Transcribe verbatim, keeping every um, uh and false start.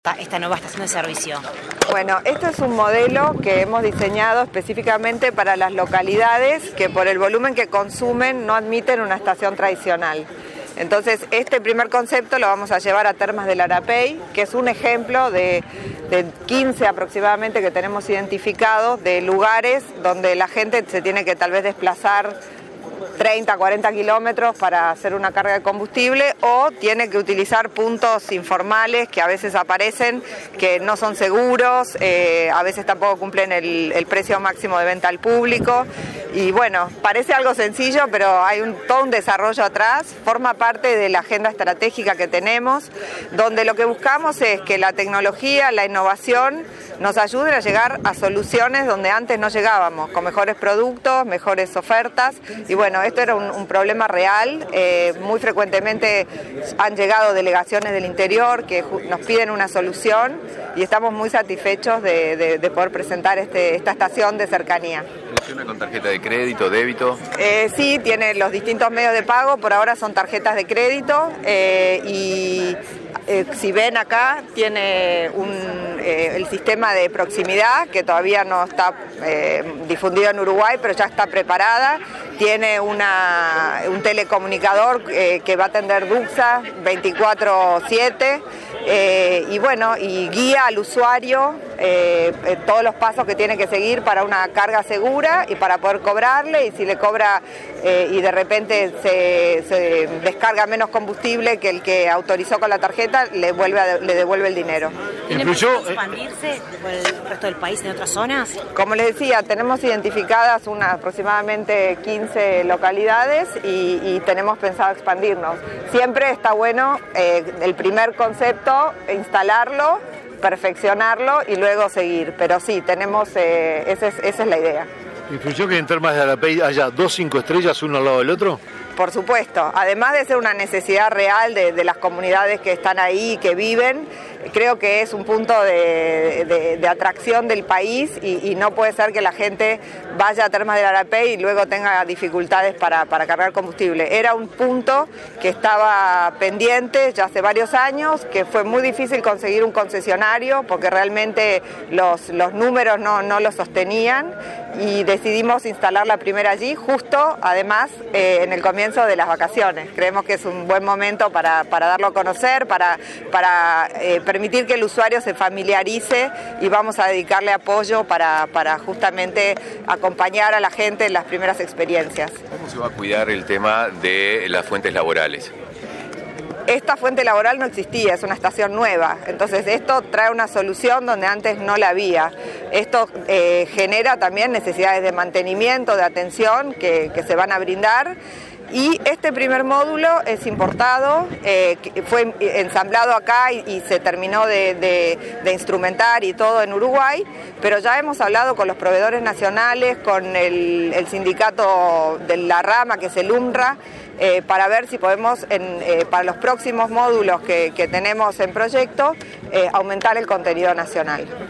esta nueva estación de servicio? Bueno, este es un modelo que hemos diseñado específicamente para las localidades que por el volumen que consumen no admiten una estación tradicional. Entonces, este primer concepto lo vamos a llevar a Termas del Arapey, que es un ejemplo de, de quince aproximadamente que tenemos identificados de lugares donde la gente se tiene que tal vez desplazar treinta, cuarenta kilómetros para hacer una carga de combustible o tiene que utilizar puntos informales que a veces aparecen, que no son seguros, eh, a veces tampoco cumplen el, el precio máximo de venta al público. Y bueno, parece algo sencillo, pero hay un, todo un desarrollo atrás, forma parte de la agenda estratégica que tenemos, donde lo que buscamos es que la tecnología, la innovación, nos ayuden a llegar a soluciones donde antes no llegábamos, con mejores productos, mejores ofertas. Y bueno, esto era un, un problema real. Eh, muy frecuentemente han llegado delegaciones del interior que nos piden una solución y estamos muy satisfechos de, de, de poder presentar este, esta estación de cercanía. ¿Funciona con tarjeta de crédito, débito? Eh, sí, tiene los distintos medios de pago, por ahora son tarjetas de crédito eh, y eh, si ven acá tiene un, eh, el sistema de proximidad que todavía no está eh, difundido en Uruguay, pero ya está preparada. Tiene una, un telecomunicador eh, que va a atender Duxa veinticuatro siete eh, y bueno, y guía al usuario eh, eh, todos los pasos que tiene que seguir para una carga segura y para poder cobrarle, y si le cobra eh, y de repente se, se descarga menos combustible que el que autorizó con la tarjeta, le, vuelve a, le devuelve el dinero. ¿Tiene pensado expandirse por el resto del país en otras zonas? Como les decía, tenemos identificadas unas aproximadamente quince localidades y, y tenemos pensado expandirnos. Siempre está bueno eh, el primer concepto, instalarlo, perfeccionarlo y luego seguir, pero sí, tenemos, eh, esa, es, esa es la idea. ¿Influyó que en Termas de Arapey haya dos cinco estrellas uno al lado del otro? Por supuesto, además de ser una necesidad real de, de las comunidades que están ahí y que viven, creo que es un punto de, de, de atracción del país y, y no puede ser que la gente vaya a Termas del Arapey y luego tenga dificultades para, para cargar combustible. Era un punto que estaba pendiente ya hace varios años, que fue muy difícil conseguir un concesionario porque realmente los, los números no, no lo sostenían, y decidimos instalar la primera allí, justo además eh, en el comienzo de las vacaciones. Creemos que es un buen momento para, para darlo a conocer, para, para eh, permitir que el usuario se familiarice, y vamos a dedicarle apoyo para, para justamente acompañar a la gente en las primeras experiencias. ¿Cómo se va a cuidar el tema de las fuentes laborales? Esta fuente laboral no existía, es una estación nueva, entonces esto trae una solución donde antes no la había. Esto eh, genera también necesidades de mantenimiento, de atención que, que se van a brindar. Y este primer módulo es importado, eh, fue ensamblado acá y, y se terminó de, de, de instrumentar y todo en Uruguay, pero ya hemos hablado con los proveedores nacionales, con el, el sindicato de la rama, que es el UNRWA, eh, para ver si podemos, en, eh, para los próximos módulos que, que tenemos en proyecto, eh, aumentar el contenido nacional.